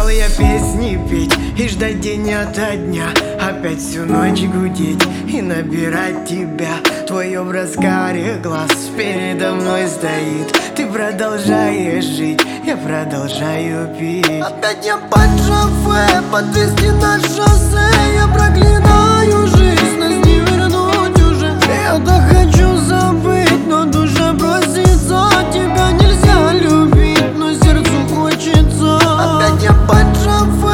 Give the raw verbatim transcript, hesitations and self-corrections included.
Устал я песни петь и ждать день ото дня, опять всю ночь гудеть и набирать тебя. Твой образ карих глаз передо мной стоит. Ты продолжаешь жить, я продолжаю пить. Опять я под шофе, подвезти на шоссе. Я проклинаю